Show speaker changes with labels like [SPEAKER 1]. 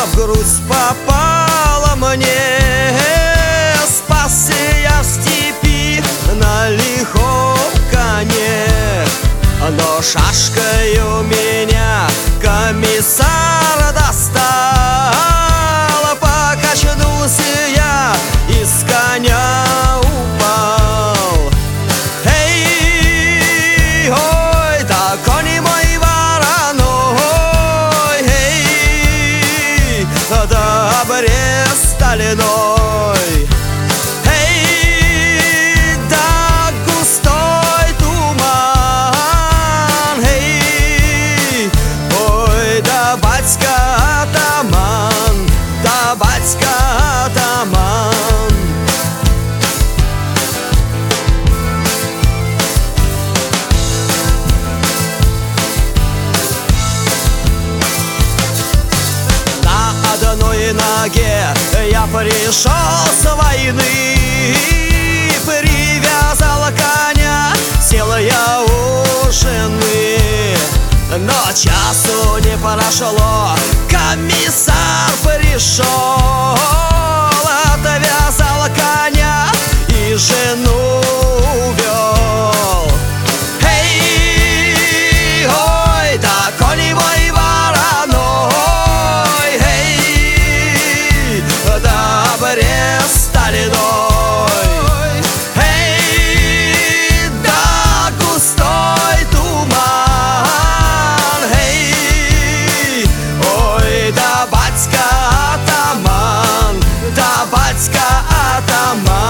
[SPEAKER 1] в грудь попала мне. Спасся я в степи на лихом коне, но шашкою меня комиссар достал. Покачнулся я и с коня упал. Эй, ой, да кони мой вороной, эй, да обрез стальной. Эй, да густой туман, эй, ой, да батька атаман, да батька атаман. На одной ноге я пришел с войны, привязал коня, сел я у жены. Но часу не прошло, комиссар пришел, отвязал коня и жену увел. Эй, ой, да кони мой вороной, эй, да обрез стальной. Эй, да густой туман, эй, ой, да батька атаман, да батька атаман.